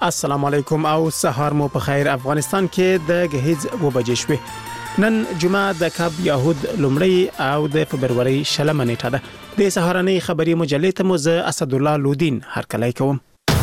السلام علیکم او سهار مو په خیر. افغانستان کې د غهیز و بجې شوې. نن جمعه د کاب یهود لومړی او د فبرवरी شلمه نیټه ده. د سهارنۍ خبري مجلې ته مو زه اسد الله لودین هرکلی کوم.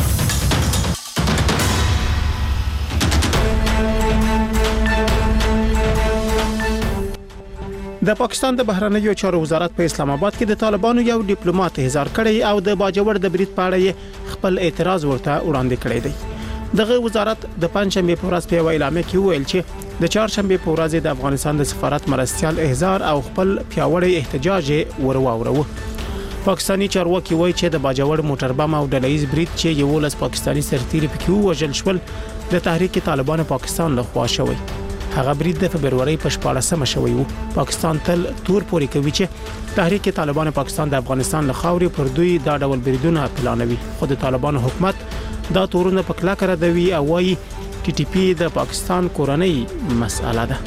د پاکستان د بهرنیو چارو وزارت په اسلام آباد کې د طالبانو یو ډیپلوماټ احضار کړی او د باجوړ د برید په اړه خپل اعتراض ورته وړاندې کړی دی. دغه وزارت د پنځشنبه په ورځ په اعلامیه کې ویل چې د چهارشنبه په ورځ د افغانستان د سفارت مرستيال احضار او خپل پیاوړی احتجاج ورواوروه. پاکستانی چارواکي وایي چې د باجوړ موټر بم او ډلهیز برید چې یو لس پاکستانی سرتیري پکې وژل شول د تحریک طالبان پاکستان لخوا شوی. هغه برید د فبرवरी په 14مه شوی وو. پاکستان تل تور پوري کوي چې تحریک طالبان پاکستان د افغانستان له خاورې پر دوی دا ډول بریدونه پلانوي. خو د طالبان حکومت دا تورونه په کلکه ردوي او وايي ټي ټي پی د پاکستان کورنۍ مسأله ده.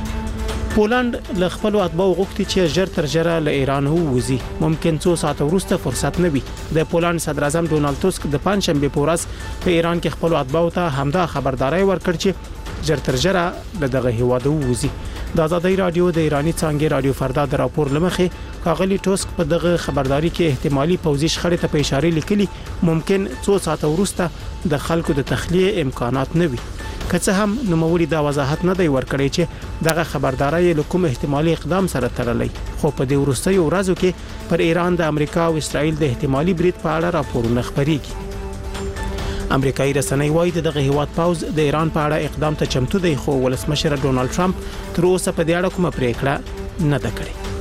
پولند له خپل اتباعو غوښتي چې ژر تر ژره له ایران ووځي. ممکن څو ساعت وروسته فرصت نه وي. د پولند صدر اعظم ډونالد توسک د پنځشنبه په ورځ په ایران کې خپل اتباعو ته همدا خبرداري ورکړ چې ژر تر ژره له دغه هیواد ووځي. د آزادۍ رادیو د ایرانی څنګه رادیو فردا د راپور لمخې کاغلی توسک په دغه خبرداري کې احتمالي پوځي شخړې ته په اشاره لیکلي ممکن څو ساعت وروسته د خلکو د تخلیه امکانات نه وي. که څه هم نوموړي دا وضاحت نه دی ورکړی چې دغه خبرداري له کوم احتمالي اقدام سره تړلې. خو په دې وروستیو ورځو کې پر ایران د امریکا او اسرائیل د احتمالي برید په اړه راپورونه خبريږي. امریکایي رسنۍ وايي دغه هیواد پاوز د ایران په اړه اقدام ته چمتو دی خو ولسمشر ډونالد ټرمپ تر اوسه په دې اړه کومه پریکړه نه ده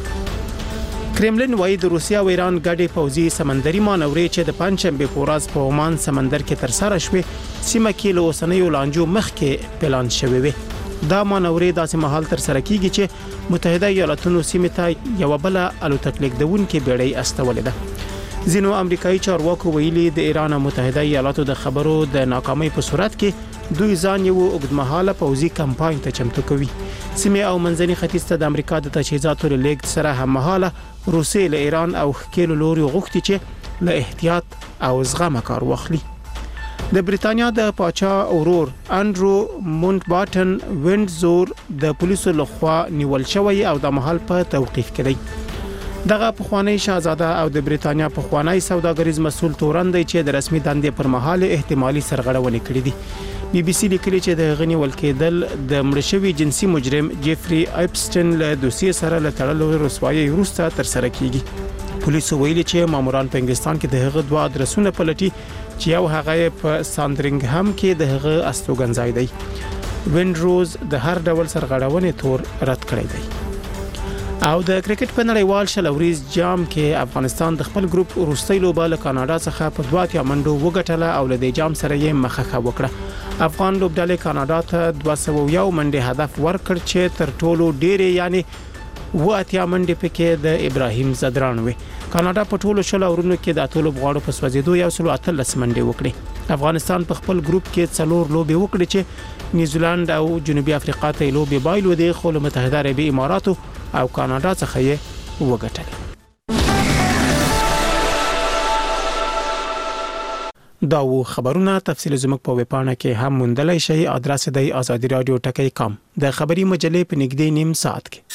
کړې. کرملین وايي د روسیا او ایران ګډې پوځي سمندري مانورې چې د پنځشنبه په ورځ په عمان سمندر کې تر سره شوې سیمه کې له اوسنیو لانجو مخکې پلان شوې وي. دا مانورې داسې مهال تر سره کیږي چې متحده ایالاتونو سیمه ته یو بل الوتکلیک دونکو بیړۍ استولې ده. ځینو امریکایي چارواکو ویلي د ایران او متحده ایالاتو د خبرو د ناکامۍ په صورت کې دوی ځان یو اوږدمهاله پوځي کمپاین ته چمتو کوي. سیمه او منځني ختیځ ته د امریکا د تجهیزاتو لیږد سره هممهاله روسیې له ایران او خکیلو لوري غوښتي چې له احتیاط او زغم کار واخلي. د بریتانیا د پاچا اورور انډرو مونټباټن وینډزور د پولیسو لخوا نیول شوی او د محل په توقيف کړی. دغه پخوانی شاهزاده او د بریتانیا پخوانی سوداګریز مسول تورن دی چې د رسمي دندې پر مهال احتمالي سرغړونې کړې دي. بي بي سي لیکلي چې د غنی ولکېدل د مړشوي جنسي مجرم جيفري اپسټن له دوسیې سره له تړلو رسوایي وروسته تر سره کیږي. پولیسو ویلي چې ماموران په انګلستان کې د هغه دوه ادرسونه پلټي چې یو هغه په ساندرینګهم کې د هغه استوګنځای دی. وینډروز د هر ډول سرغړونې تور رد کړی دی. او د کرکټ په نړیوال شلوریز جام کې افغانستان د خپل ګروپ وروستۍ لوبه له کاناډا څخه په 2 منډو وګټله او له دې جام سره یې مخه وکړه. افغان لوبډلې کاناډا ته 201 منډه هدف ورکړ چې تر ټولو ډېرې یعنی 80 منډه پکې د ابراهیم زدران وي. کاناډا په ټولو شل اورونو کې د اتلو بغاړو په سوځېدو یو سلو 13 منډه وکړي. افغانستان په خپل ګروپ کې 4 لوبې وکړي چې نیوزیلند او جنوبي افریقا ته لوبې بایلو دي خو متحده عربی اماراتو او کاناډا څخه یې وګټل. دا و خبرونه تفصیل زموږ په ویبپاڼه کې هم موندلای شئ. ادرس دی آزادی رادیو ټکی.com. د خبري مجلې په نږدې نیم ساعت کې.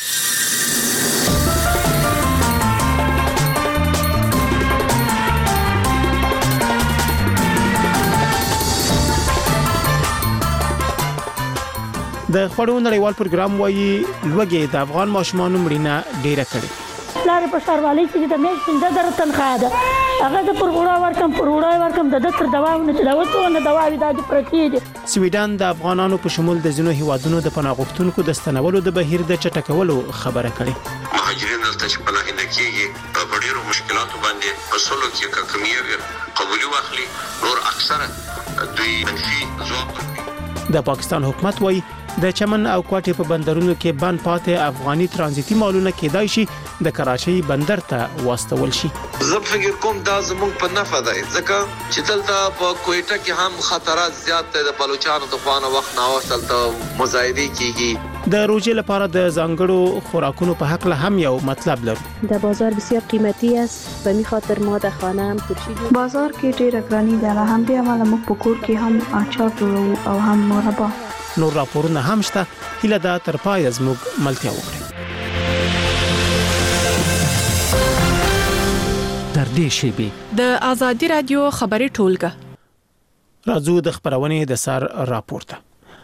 د خبرو نړیوال پروګرام وايي لوګي د افغان ماشومان مړینه ډیره کړي. لاره په سروالۍ کې د میاشتې د در تنخواه ده هغه د پروګرام ورکم د دتر دواونه چې دا وته نه دواوی د پرتی دي. سویډن د افغانانو په شمول د ځینو هیوادونو د پناه غوښتونکو د ستنولو د بهیر د چټکولو خبره کړې. مهاجرین دلته چې پناه نه کیږي په ډیرو مشکلاتو باندې په سلو کې کمیږي قبولي واخلي نور اکثره دوی منفي ځواب ورکوي. د پاکستان حکومت وايي د چمن او کوټې په بندرونو کې بند پاتې افغاني ترانزیتي مالونه کېدای شي د کراچۍ بندر ته واستول شي. زه فکر کوم دا زموږ په نفع دی ځکه چې دلته په کوټه کې هم خطرات زیات دي د بلوچستان د خوانه وخت نه واستل مزایده کیږي. د روزي لپاره د ځانګړو خوراکونو په حق له هم یو مطلب لرو. در بازار بسیار قیمتی است به می خاطر ما در خانه هم ترشی بازار کې ډېر ګرانی ده هم دې عمله موږ په کور کې هم اچار جوړو او هم مربا. نور راپورونه هم شته. هیله ده تر پای زموږ ملتیا وکړي. در دې شیبه د ازادي رادیو خبري ټولګه راځو د خبرونې د سر راپورته.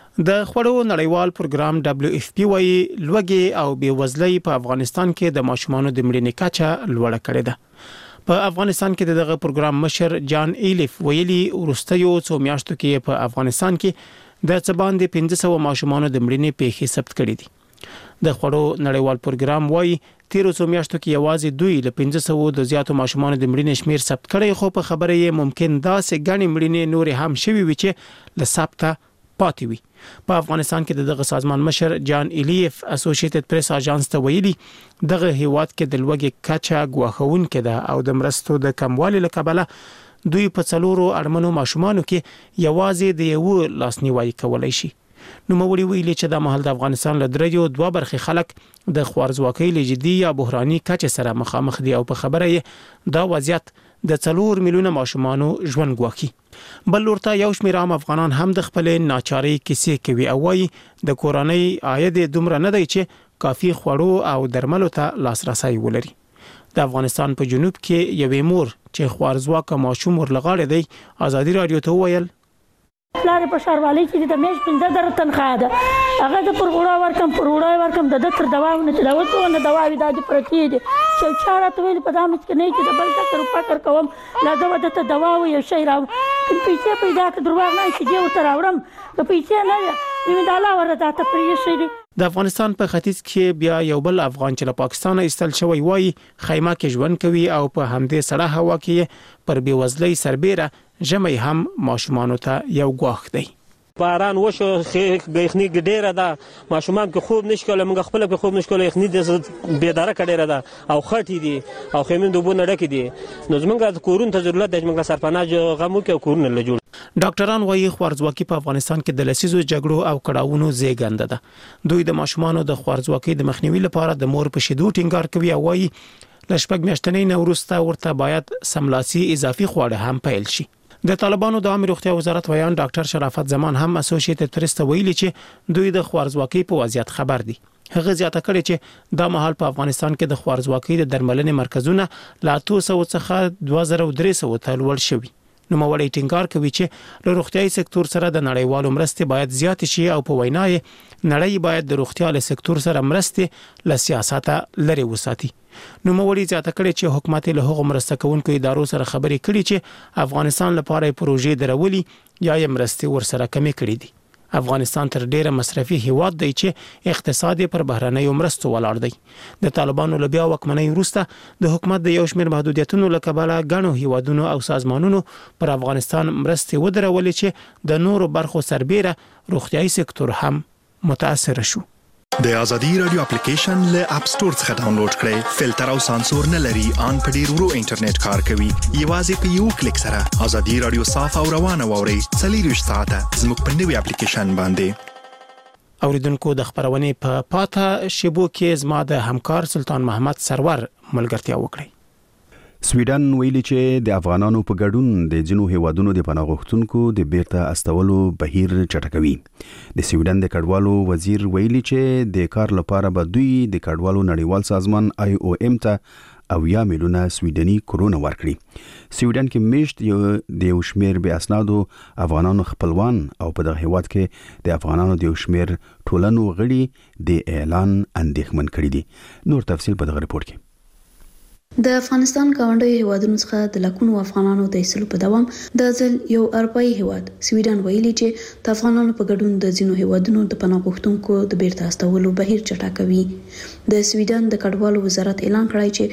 د خوړو نړیوال پروګرام WFP وايي لوګي او بیوزلۍ په افغانستان کې د ماشومانو د مړینې کچه لوړه کړې ده. په افغانستان کې دغه پروګرام مشر جان ایلیف ویلي ورستیو څو میاشتو کې په افغانستان کې د څباندې 1500 ماشومانو د مړینې پیښې ثبت کړې دي. د خوړو نړیوال پروګرام وايي تیرو څو میاشتو کې یوازې دوی له 1500 د زیاتو ماشومانو د مړینې شمیر ثبت کړي، خو په خبره یې ممکن داسې غني مړینې نور هم شوي وي چې له ثبت پاتې وي. په افغانستان کې دغه سازمان مشر جان ایلیف اسوسییټډ پریس اژانس ته ویلي دغه هیواد کې د لوګي کچا غواخون کې ده او د مرستو د کموالي لکبله دوی په څلورو اړمنو ماشومانو کې یوازې د یو لاسنیوي کولای شي. نو موري ویلي چې د محل د افغانستان له درجو دوه برخې خلک د خوارزواکۍ لجدي یا بحراني کچې سره مخامخ دي او په خبره یې دا وضعیت د 4 میلیونه ماشومانو ژوند ګواکي. بل ورته یو شمېر عام افغانان هم د خپل ناچاري کیسې کوي او وايي د کورنۍ عاید دومره نه دی چې کافي خوړو او درملو ته لاسرسي ولري. د افغانستان په جنوب کې یوې مور چې خوارزواک ماشوم ورلغاړي دی ازادي رادیو ته ویل پلار په شاروالۍ کې د میش 15 تنخواه ده هغه د پرغوړا ورکم د تر دواونه چې دا وته دوا وی د پرتی دي چې چاره ته ویل په دامه کې نه چې د بل ډاکټر فکر کوم لازم ده ته دوا و یو شی راو پیسې پیدا کړ دروغ نه چې دی وته راوړم د پیسې نه وي دا لا ورته ته پرې شي. د افغانستان په ختیځ کې بیا یو بل افغان چې له پاکستان ایستل شوی وای خیمه کې ژوند کوي او په همدې سړه هوا کې پر بیوزلۍ سربېره جمعي هم ماشومان ته یو غواخ دی. باران وشو غیخنی ډیره ده ماشومان کې خوب نشکله موږ خپل په خوب نشکله یخنی د بيداره کډیره ده او خټی دي او خیمین دوبونه ډکې دي نو زمونږ د کورون ته ضرورت دی موږ سرپناه غمو کې کورونه له جوړ. ډاکټران وايي خوارزواکي په افغانستان کې د لسیزو جګړو او کړهونو زیږنده ده. دوی د ماشومانو د خوارزواکي د مخنیوي لپاره د مور په شیدو ټینګار کوي او وايي لشپږ میاشتنۍ نوروسته ورته باید سملاسي اضافي خواړه هم پیل شي. د طالبانو د عامه روغتیا وزارت ویان ډاکټر شرافت زمان هم اسوسییټډ پریس ته ویلي چې دوی د خوارزواکۍ په وضعیت خبر دي. هغه زیاته کړې چې دا مهال په افغانستان کې د خوارزواکۍ د درملنې مرکزونه لا 200 څخه 2300 ته لوړ شوي. نو مولوی ټینګار کوي چې له روغتیاي سکتور سره د نړیوالو مرستې باید زیات شي او په وینای نړۍ باید د روغتیاي سکتور سره مرستې له سیاست لري وساتي. نو مولوی زیاته کړي چې حکومت له هغو مرسته کوونکو ادارو سره خبرې کړي چې افغانستان لپاره پروژې درولي یا یې مرستې ورسره کمې کړي دي. افغانستان تر ډیره مصرفي هیواد دی چې اقتصاد پر بهرنیو مرستو ولاړ دی. د طالبانو له بیا واکمنۍ وروسته د حکومت د یو شمېر محدودیتونو له کبله غنو هیوادونو او سازمانونو پر افغانستان مرستې ودرولې چې د نورو برخو سربېره روغتيایي سکتور هم متاثر شو. د ازادي رادیو اپلیکیشن له اپ سٹور څخه ډاونلوډ کړئ. فلټر او سانسور نه لري، ان په ډیر ورو انټرنیټ کار کوي. یوازې په یو کلیک سره ازادي رادیو صاف او روانه واورئ. 24 ساعته زموږ په نوي اپلیکیشن باندې. اوریدونکو د خبرونې په پاته شیبو کې زما د همکار سلطان محمد سرور ملګرتیا وکړي. سویډن ویلي چې د افغانانو په ګډون د ځینو هیوادونو د پناه غوښتونکو د بیرته استولو بهیر چټکوي. د سویډن د کډوالو وزیر ویلي چې د کار لپاره به دوی د کډوالو نړیوال سازمان IOM ته 10 میلیونه سویډني کرونه ورکړي. سویډن کې میشت د یو شمېر بې اسنادو افغانانو خپلوان او په دغه هیواد کې د افغانانو د یو شمېر ټولنو غړي د اعلان اندېښمن کړي دي. نور تفصیل په دغه رپورت کې. د افغانستان ګاونډي هیوادونو څخه د لکونو افغانانو د ایستلو په دوام د ځل یو اروپایي هیواد سویډن ویلي چې د افغانانو په ګډون د ځینو هیوادونو د پناه غوښتونکو د بیرته استولو بهیر چټکوي. د سویډن د کډوالو وزارت اعلان کړی چې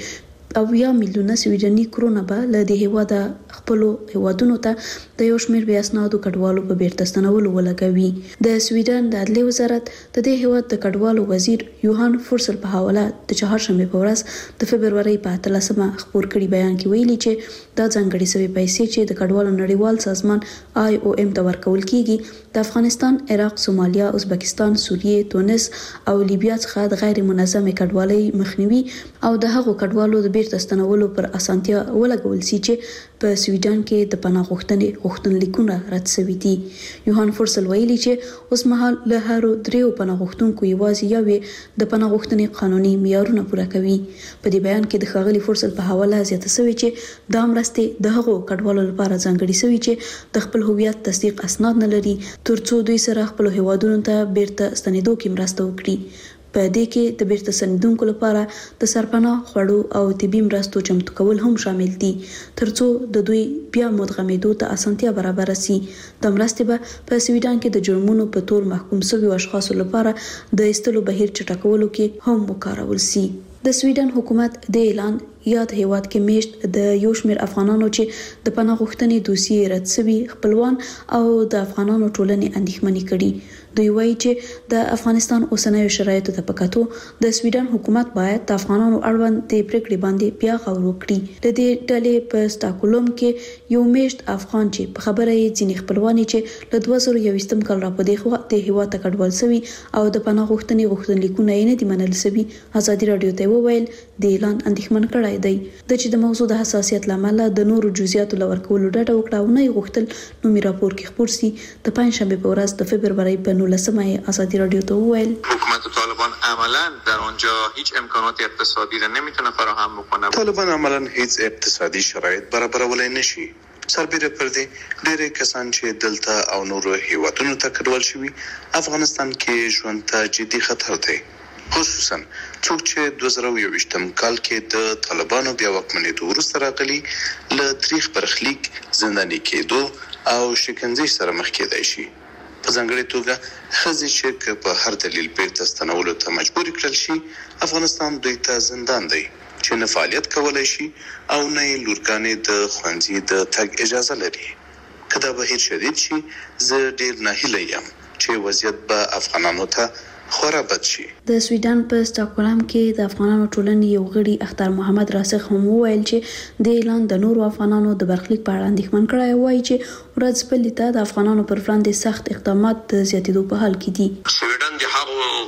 اویا میلیونه سویډني کرونه به له دې هیواد خپل هیوادونو ته د یو شمېر بې اسنادو کډوالو په بیرته ستنولو ولګوي. د سویډن د عدلي وزارت د دې هیواد د کډوالو وزیر یوهان فورسل په حواله د چهارشنبه په ورځ د فبرورۍ په 13مه خبر کړي بیان کې ویلي چې دا ځانګړي سوي پیسې چې د کډوالو نړیوال سازمان IOM ته ورکول کیږي د افغانستان، عراق، سومالیا، ازبکستان، سوریه، تونس او لیبیا څخه د غیر منظمه کډوالۍ مخنیوي او د هغو کډوالو د بیرته ستنولو پر اسانتیا ولګول سي چې په سویډن کې د پناه غوښتنلیکونه رد شوي دي. یوهان فورسل ویلي چې اوس مهال له هر دریو پناه غوښتونکو یوازې یوې د پناه غوښتنې قانوني معیارونه پوره کوي. په دې بیان کې د ښاغلي فورسل په حواله زیاته شوې چې دا مرستې د هغو کډوالو لپاره ځانګړي شوي چې د خپل هویت تصدیق اسناد نه لري ترڅو دوی سره خپل هیوادونو ته بیرته ستنېدو کې مرسته وکړي. په دې کې د بیرته ستنېدونکو لپاره د سرپناه خوړو او طبي مرستو چمتو کول هم شامل دي ترڅو د دوی بیا مدغمېدو ته اسانتیا برابر شي. د مرستې به په سویډن کې د جرمونو په تور محکوم شوي اشخاصو لپاره د ایستلو بهیر چټکولو کې هم وکارول شي. د سویډن حکومت د اعلان یاد هیواد کې میشت د یو شمېر افغانانو چې د پناه غوښتنې دوسیې رد شوي خپلوان او د افغانانو ټولنې اندېښمنې کړي. دوی وایي چې د افغانستان اوسنیو شرایطو ته په کتو د سویډن حکومت باید د افغانانو اړوند د پریکړې باندې بیا غور وکړي. د دې ډلې په سټاکهولم کې یو میشت افغان چې په خبره یې ځینې خپلوان چې له 2021 کال را پدې خو د هیواد ته کډوال شوي او د پناه غوښتنې غوښتنلیکونه یې نه دي منل شوي ازادي رادیو ته وویل د اعلان اندېښمن کړی دی د چې د موضوع د حساسیت لامل د نورو جزئیاتو لورکولو ډاډه وکړه او نه غوښتل نومي راپور کې خبر سي. د پنځشنبه په ورځ د فبرورۍ په 19مه ازادي رادیو ته وویل حکومت طالبان عملا در آنجا هیچ امکانات اقتصادی را نمیتونه فراهم بکنه. طالبان عملا هیڅ اقتصادي شرایط برابرولای نشي. سربیره پر دې ډېر کسان چې دلته او نورو هیوادونو ته کډوال شوي افغانستان کې ژوند ته جدي خطر دی، خصوصا څوک چې 2021 کال کې د طالبانو بیا واکمنېدو وروسته راغلي له تاریخ برخلیک زنداني کېدو او شکنجې سره مخ کېدای شي. په ځانګړې توګه ښځې چې په هر دلیل بیرته ستنولو ته مجبور کړل شي افغانستان دوی ته زندان دی چې نه فعالیت کولای شي او نه یې لورګانې د ښوونځي د تګ اجازه لري. که دا بهیر شدید شي زه ډېر ناهیلی یم چې وضعیت به افغانانو ته خورا بد شي. د سویډن په سټاکهولم کې د افغانانو ټولنې یو غړي اختر محمد راسخ هم وویل چې د اعلان د نورو افغانانو د برخلیک په اړه اندېښمن کړی وایي چې ورځپلې ته د افغانانو پر وړاندې سخت اقدامات د زیاتېدو په حال کې دي. سویډن د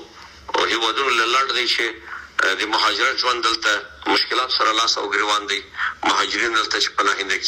هغو هیوادونو له لړ دی چې د مهاجرت ژوند دلته مشکلات سره لاس او ګریوان دي. مهاجرین دلته چې پناهنده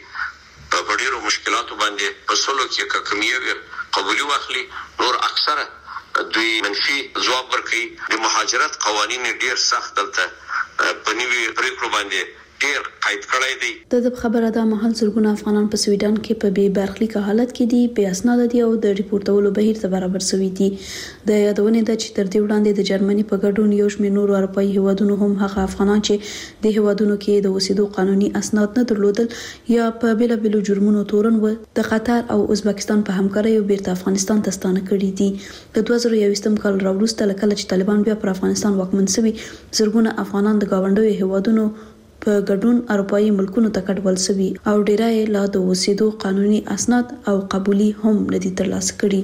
کیږي په ډیرو مشکلاتو باندې په سلو کې کمیوي قبولي واخلي نور اکثره دوی منفي ځواب ورکوي. د مهاجرت قوانین ډیر سخت دلته په نوي پریکړو باندې ډیر قید کړی دی. د خبره ده مهال زرګونه افغانان په سویډن کې په بې برخلیکه حالت کې دي، بې اسناد دي او د ریپورتولو بهیر ته برابر شوي دي. د یادونې ده چې تر دې وړاندې د جرمني په ګډون یو شمېر نورو اروپایي هیوادونو هم هغه افغانان چې د هیوادونو کې د اوسېدو قانوني اسناد نه درلودل یا په بیلابیلو جرمونو تورن و د قطر او ازبکستان په همکارۍ بیرته افغانستان ته ستانه کړي دي. د 2021 کال راوروسته کله چې طالبان بیا پر افغانستان واکمن شوي زرګونه افغانان د گاونډیو هیوادونو په ګډون اروپایي ملکونو ته کډوال شوي او ډیری لا د اوسېدو قانوني اسناد او قبولي هم ندي ترلاسه کړي.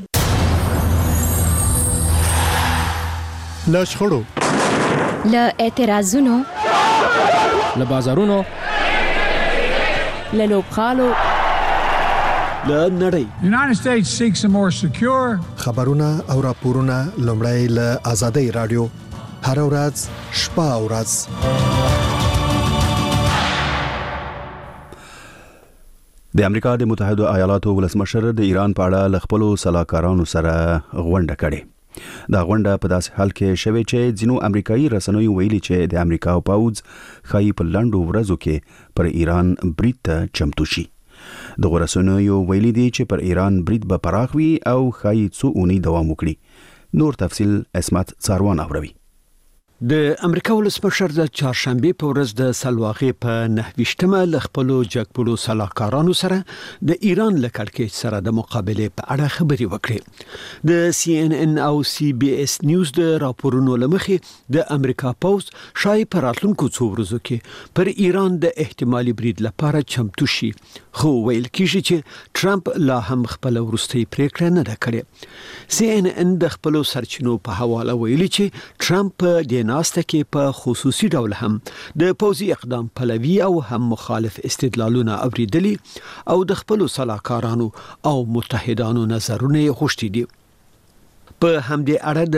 له شخړو، له اعتراضونو، له بازارونو، له لوبغالو، له نړۍ. United States seeks a more secure. خبرونه او راپورونه لومړی له آزادۍ رادیو هر ورځ شپه او ورځ. د امریکا د متحده ایالاتو ولسمشر د ایران په اړه له خپلو سلاکارانو سره غونډه کړې. دا غونډه په داسې حال کې شوې چې ځینو امریکایي رسنیو ویلي چې د امریکا پوځ ښایي په لنډو ورځو کې پر ایران برید ته چمتو شي. دغه رسنیو ویلي دي چې پر ایران برید به پراخ وي او ښایي څو اونۍ دوام وکړي. نور تفصیل اسمت څاروان اوروي. د امریکا ولسمشر د چهارشنبه په ورځ د سلواغې په 9مه ل خپل جګپلو سلاکارانو سره د ایران له کړکېچ سره د مقابله په اړه خبري وکړې. د CNN او CBS نیوز د راپورونو لمخې د امریکا پوز شای پر راتلونکو څو ورځو کې پر ایران د احتمالي برید لپاره چمتو شي، خو ویل کیږي چې ټرمپ لا هم خپل ورستۍ پریکړه نه ده کړې. CNN د خپل سرچینو په حواله ویلي چې ټرمپ د ناسته کې په خصوصي ډول هم د پوځي اقدام پلوي او هم مخالف استدلالونه اوریدلي او د خپل سلاکارانو او متحدانو نظرونه غوښتي دي. په همدې اړه